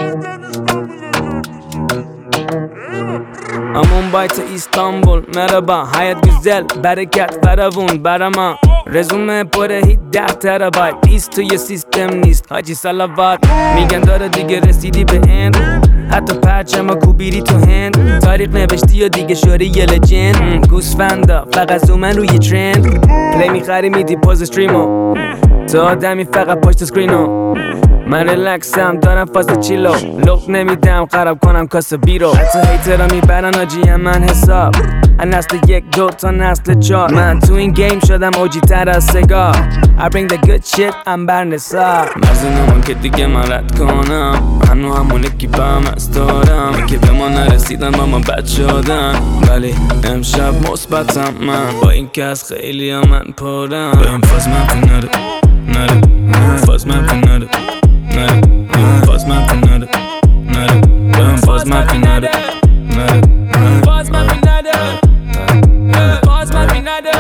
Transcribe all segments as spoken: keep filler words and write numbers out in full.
Mumbai to İstanbul merhaba hayat güzel bereket feravun برama رزومه پر هیت ده ترابایت بیست توی سیستم نیست حاجی صلوات میگن داره دیگه رسیدی به اند حتی پرچم کوبیری تو هند تاریخ نوشتی و دیگه شوری یه لجند گوسفندا فقط زومن روی ترند پلی میخری میدی پوز استریمو تو آدمی فقط پشت سکرینو من ریلکسم دارم فاز چیلو لوک نمیدم خراب کنم کاسه بیرو حتی هیترا میبرن آجی من حساب از نسل یک دو تا نسل چار من تو این گیم شدم اوجی تر از سگار I bring the good shit I'm بر نثار مرزی نمان که دیگه من رد کنم هنو همونه کی با هم از دارم که به ما نرسیدن با ما بد شدن ولی امشب مثبتم من با این که از خیلی ها من پرم بهم فاز منفی نده نده فاز منفی نده نده فاز منفی نده نده بهم فاز منفی نده نده فاز منفی نده فاز منفی نده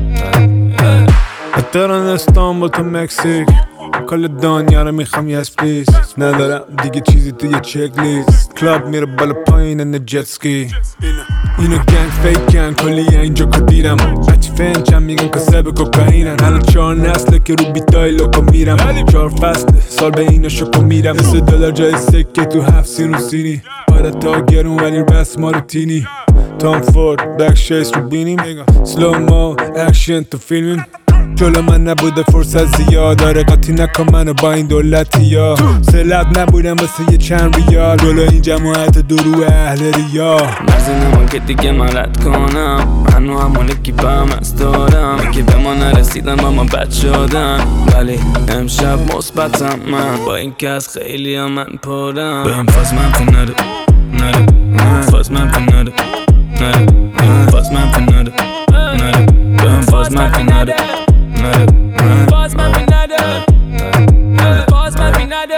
اتران استانبول تا مکزیک کل دنیا رو میخوام یس پلیز ندارم دیگه چیزی توی چک لیست کلاب میره بالا پایین ان جت سکی اینو گنگ فیکن کلی اینجا کدیرم بچه فنچم میگن کسب کوکائینن الان چهار نسله که رو بیتای لوکو میرم چهار فصله سال به اینا شکو میرم مثل دلار جای سکه تو هفت سین و سینی آره تا گرون ولی بس ما رو تینی تام فورد بک شیس رو بینیم سلو مو اکشن تو فیلمیم جلو من نبوده فرصت زیاد داره قاطی نکن منو با این دولتی ها سلب نبودم واسه یه چند ریال جلو این جماعت درو اهل ریا مرزی نمان که دیگه من رد کنم هنو همونه کی با هم از دارم که به ما نرسیدن با ما بد شدن ولی امشب مثبتم من با این که از خیلی ها من پرم بهم فاز منفی نده نده فاز منفی نده نده فاز منفی نده نده بهم فاز منفی نده فاز منفی نده فاز منفی نده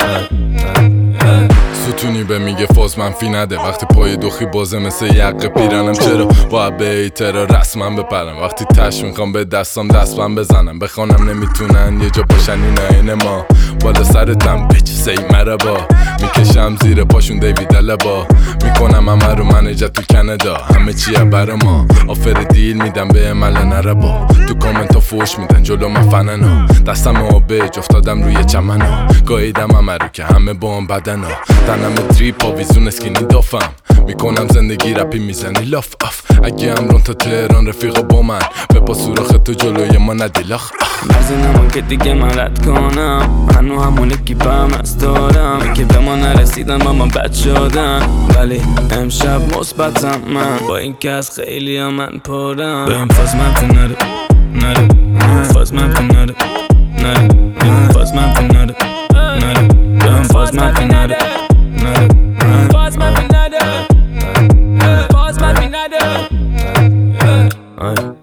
ستونی به میگه فاز منفی نده وقتی پای دوخی بازه مثل یقه پیرنم چرا باید به ایترا رسما بپرم وقتی تش میخوام به دستم دستم بزنم بخوانم نمیتونن یه جا باشن این عین ما بالا سرتم بچ سی مربا میکشم زیر پاشون دیوید لبا میکنم همه رو منجت تو کانادا همه چیه برا ما آفر دیل میدم به عمل نربا تو کامنت ها فوش میدن جلو من فننا دستم آبج افتادم روی چمنا گاییدم همه رو که همه با هم بدنا تنم دریپ آویزون اسکینی دافم میکنم زندگی رپی میزنی لاف اف اگه امرون تا تهران رفیقا با من به با سوراخ تو جلوی ما ندیلاخ مرزی نمان که دیگه من رد کنم هنو همونه کی با هم از دارم که به ما نرسیدن با ما بد شدن ولی امشب مثبتم من با این که از خیلی ها من پرم بهم فاز منفی نده نده فاز منفی نده نده فاز منفی نده نده بهم فاز منفی نده نده فاز منفی نده فاز منفی نده